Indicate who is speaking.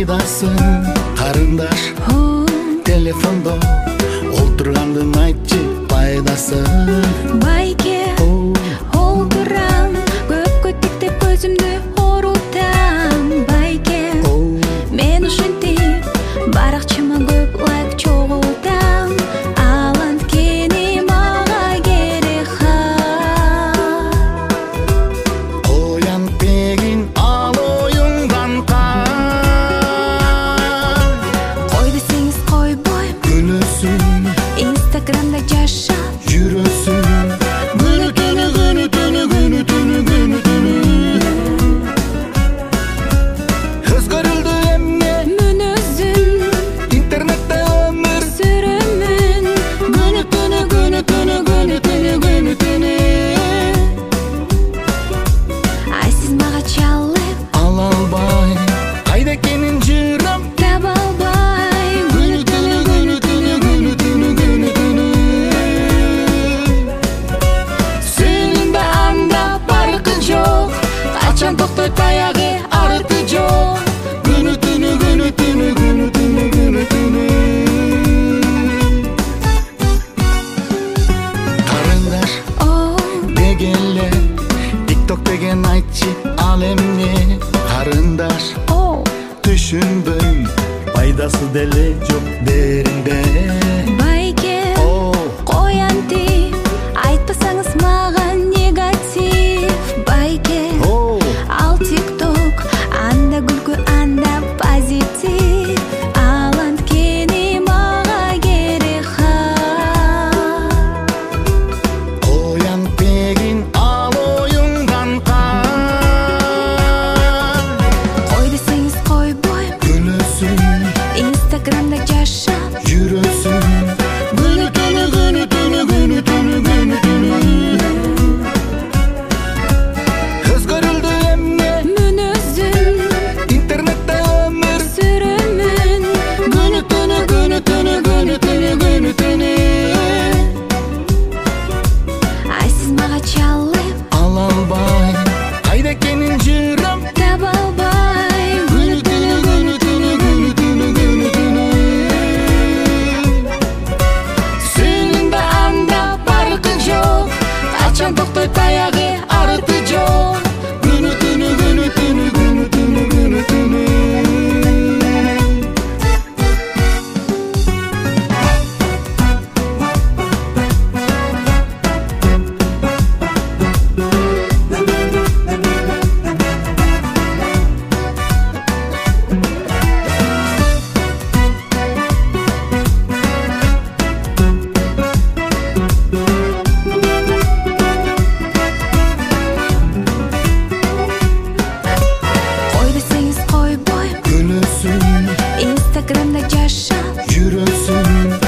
Speaker 1: пайдасы карындаш телефондо олтургандын айтчы пайдасы
Speaker 2: байке олтурам көпкө тиктеп көзүмдү оорутам байке мен ушинтип баракчама көп лайк чогултам ал анткени мага керек
Speaker 1: коян пегин ал оюңдан
Speaker 2: кой десеңиз койбойм
Speaker 1: күнөсүн
Speaker 2: инстаграмда жашап
Speaker 1: жүрөсүн күнү түнү күнү түнү күнү түнү күнү түнү өзгөрүлдү эмне
Speaker 2: мүнөзүм
Speaker 1: интернетте өмүр
Speaker 2: сүрөмүн
Speaker 1: күнү түнү күнү түнү күнү түнү күнү түнү
Speaker 2: ай сиз мага чалып
Speaker 1: ала албай кайда экенин жырам
Speaker 2: таба албайм
Speaker 1: күнү түнү күнү түнү күнү түнү күнү түнү сенин да анда баркы жок качан токтойт аягы арты жок күнү түнү күнү түнү күнү түнү күнү түнү карындаш дегенле тикток деген айтчы ал эмне карындаш түшүнбөйм пайдасы деле жок дериңде
Speaker 2: байке коянтип айтпасаңыз мага негатив байке ал тикток анда күлкү анда позитив ал анткени мага керек
Speaker 1: коян пегин ал оюңдан
Speaker 2: кой десеңиз койбойм
Speaker 1: күнөсүн
Speaker 2: инстаграмда жашап
Speaker 1: жүрөсүн күнү түнү күнү түнү күнү түнү күнү түнү өзгөрүлдү эмне
Speaker 2: мүнөзүм
Speaker 1: интернетте өмүр
Speaker 2: сүрөмүн
Speaker 1: күнү түнү күнү түнү күнү түнү күнү түнү
Speaker 2: ай сиз мага чалып
Speaker 1: ала албай кайда экенин жырам
Speaker 2: таба албайм
Speaker 1: күнү түнү күнү түнү күнү түнү күнү түнү сенин да анда баркы жок качан токтойт аягы арты жок күнү түнү күнү түнү күнү түнү күнү түнү
Speaker 2: кой десеңиз койбойм
Speaker 1: күнөсүн
Speaker 2: инстаграмда жашап
Speaker 1: жүрөсүн